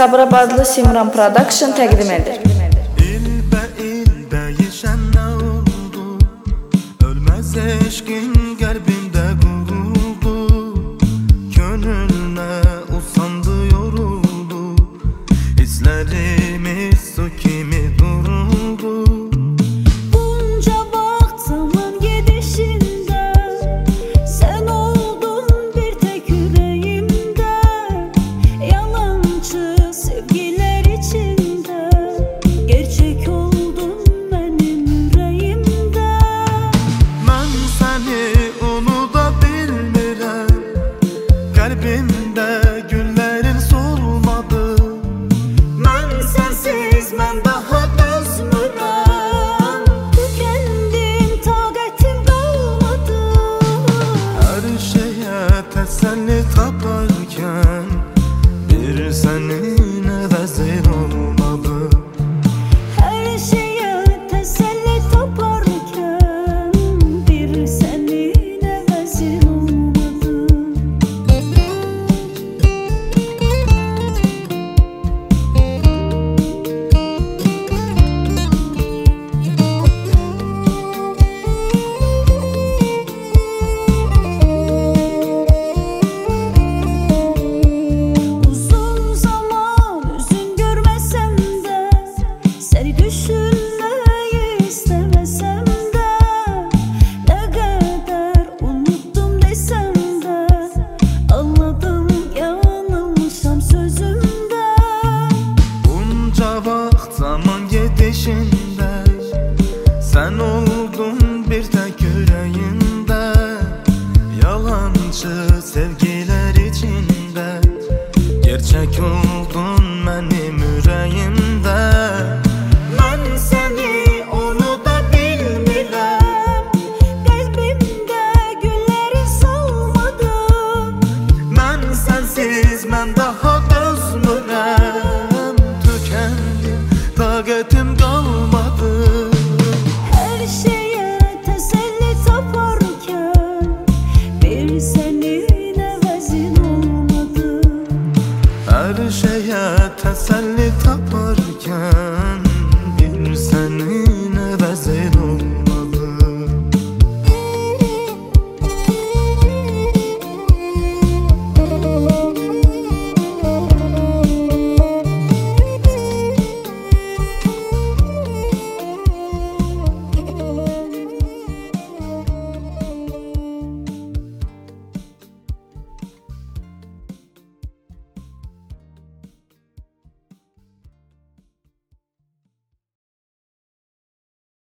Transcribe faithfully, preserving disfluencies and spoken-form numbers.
Sabirabadlı Simran Production təqdim edir. İlbə ilbə yeşən nə oldu? Ölməz eşqin qəlbimdə quruldu. Könlünə usandı, yoruldu. Hisslərimiz su kimi duruldu. Bunca vaxt zaman gedişində sən oldun bir tek ürəyimdə. Yalançı sevgiler içində gerçek oldun mənim ürəyimdə. Mən səni unuda bilmirəm. Qəlbimdə güllərin solmadı. Mən sənsiz mən daha dözmürəm. Tükendim, taqətim qalmadı. Hər şeyə təsəlli taparkən bir sənin əvəzin olmadı. Hər şeyə təsəlli taparkən bir sənin əvəzin olmadı. Uzun zaman üzün görməsəm də, səni düşünməyi istəməsəm də, nə qədər unutdum desəm də, anladım yanılmışam sözümdə. Bunca vaxt zaman gedişində sən oldun bir tək ürəyimdə. Yalancı sevgilər içində gerçək oldun mənim ürəyimdə. Mən səni unuda bilmirəm. Qəlbimdə güllərin solmadı. Mən sənsiz mən daha dözmürəm. Tükəndim, taqətim qalmadı. Hər şeyə təsəlli taparkən bir sənin əvəzin olmadı. Hər şeyə təsəlli